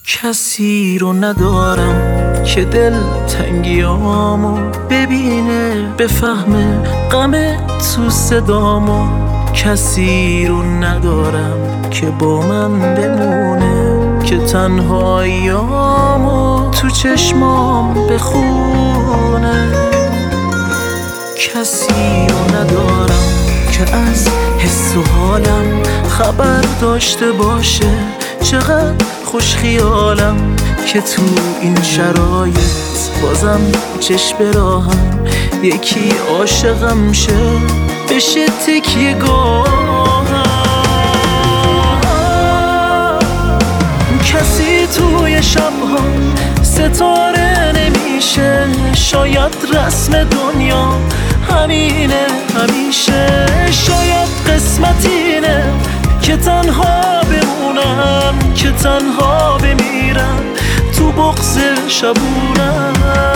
کسی رو ندارم که دل تنگیامو ببینه، بفهمه غم تو صدامو. کسی رو ندارم که با من بمونه، که تنهاییامو تو چشمام بخونه. کسی رو ندارم که از حس و حالم خبر داشته باشه. چقدر خوش خیالم که تو این شرایط بازم چشم راهم یکی عاشقم شه، بشه تکیه گاهم. کسی توی شبها ستاره نمیشه، شاید رسم دنیا همینه همیشه. شاید قسمت اینه که تنها بمونم، که تنها بمیرم تو بغض شبونم.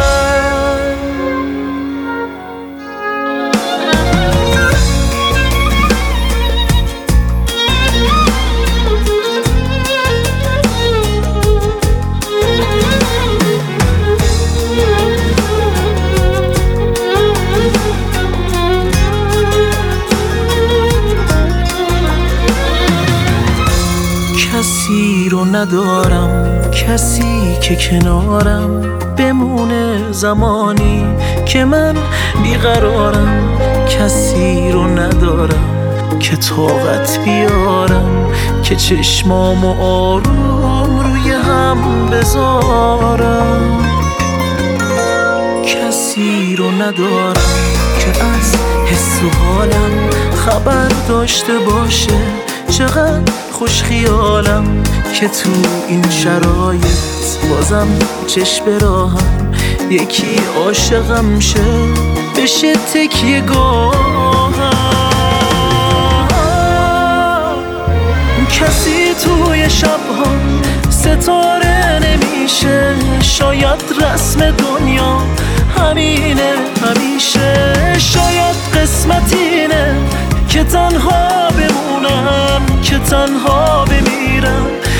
کسی رو ندارم، کسی که کنارم بمونه زمانی که من بیقرارم. کسی رو ندارم که طاقت بیارم، که چشمامو آروم روی هم بذارم. کسی رو ندارم که از حس و حالم خبر داشته باشه. چقدر خوش خیالم که تو این شرایط بازم چشم راهم یکی عاشقم شه، بشه تکیه گاهم. کسی توی شبها ستاره نمیشه، شاید رسم دنیا همینه همیشه. شاید قسمت اینه که تنها بمونم، که تنها بمیرم